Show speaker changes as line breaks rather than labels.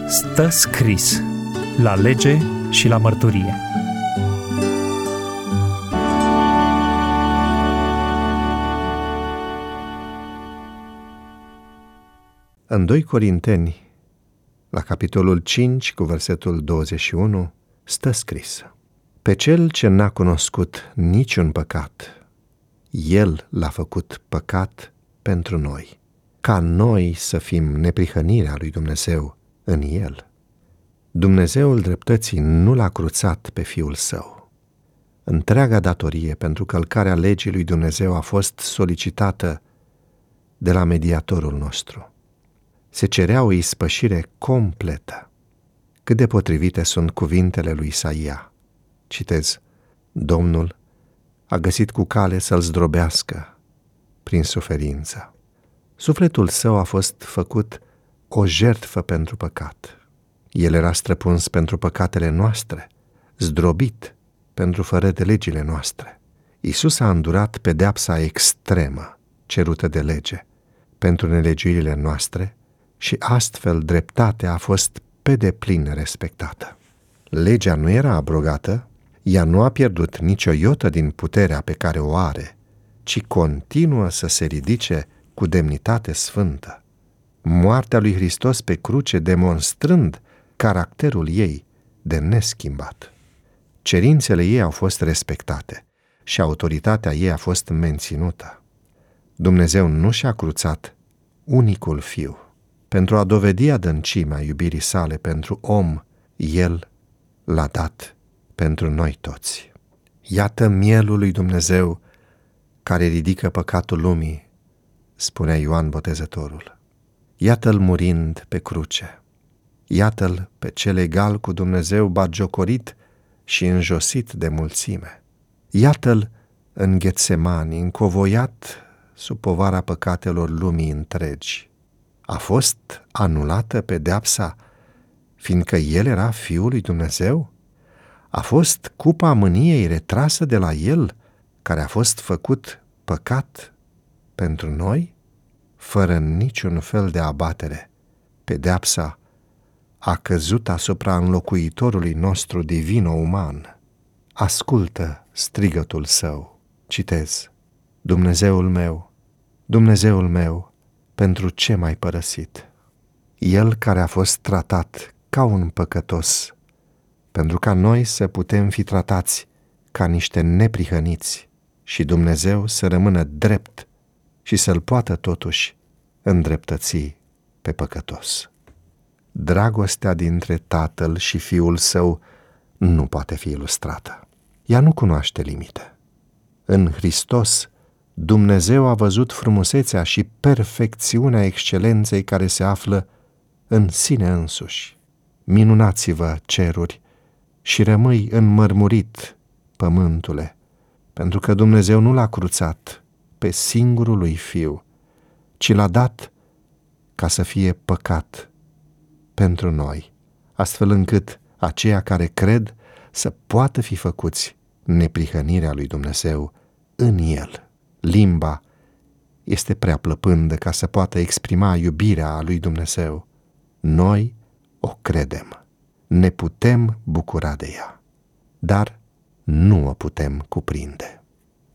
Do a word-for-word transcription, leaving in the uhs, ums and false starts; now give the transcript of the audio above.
Stă scris la lege și la mărturie.
În doi Corinteni, la capitolul cinci, cu versetul douăzeci și unu, stă scris: pe cel ce n-a cunoscut niciun păcat, el l-a făcut păcat pentru noi, ca noi să fim neprihănirea lui Dumnezeu în el. Dumnezeul dreptății nu l-a cruțat pe Fiul Său. Întreaga datorie pentru călcarea legii lui Dumnezeu a fost solicitată de la mediatorul nostru. Se cerea o ispășire completă. Cât de potrivite sunt cuvintele lui Isaia. Citez: Domnul a găsit cu cale să-l zdrobească prin suferință. Sufletul său a fost făcut o jertfă pentru păcat. El era străpuns pentru păcatele noastre, zdrobit pentru fără de legile noastre. Iisus a îndurat pedeapsa extremă cerută de lege pentru nelegiuirile noastre și astfel dreptatea a fost pe deplin respectată. Legea nu era abrogată, ea nu a pierdut nicio iotă din puterea pe care o are, ci continuă să se ridice cu demnitate sfântă. Moartea lui Hristos pe cruce demonstrând caracterul ei de neschimbat. Cerințele ei au fost respectate și autoritatea ei a fost menținută. Dumnezeu nu și-a cruțat unicul Fiu. Pentru a dovedi adâncimea iubirii sale pentru om, El l-a dat pentru noi toți. Iată mielul lui Dumnezeu care ridică păcatul lumii, spunea Ioan Botezătorul. Iată-l murind pe cruce. Iată-l pe cel egal cu Dumnezeu batjocorit și înjosit de mulțime. Iată-l în Ghetsemani, încovoiat sub povara păcatelor lumii întregi. A fost anulată pedeapsa, fiindcă el era Fiul lui Dumnezeu? A fost cupa mâniei retrasă de la el, care a fost făcut păcat pentru noi? Fără niciun fel de abatere, pedeapsa a căzut asupra înlocuitorului nostru divino-uman. Ascultă strigătul său. Citez: Dumnezeul meu, Dumnezeul meu, pentru ce m-ai părăsit? El care a fost tratat ca un păcătos, pentru ca noi să putem fi tratați ca niște neprihăniți și Dumnezeu să rămână drept și să-l poată totuși îndreptăți pe păcătos. Dragostea dintre Tatăl și Fiul Său nu poate fi ilustrată. Ea nu cunoaște limite. În Hristos, Dumnezeu a văzut frumusețea și perfecțiunea excelenței care se află în sine însuși. Minunați-vă, ceruri, și rămâi înmărmurit, pământule, pentru că Dumnezeu nu l-a cruțat pe singurul lui Fiu, ci l-a dat ca să fie păcat pentru noi, astfel încât aceia care cred să poată fi făcuți neprihănirea lui Dumnezeu în El. Limba este prea plăpândă ca să poată exprima iubirea lui Dumnezeu. Noi o credem, ne putem bucura de ea, dar nu o putem cuprinde.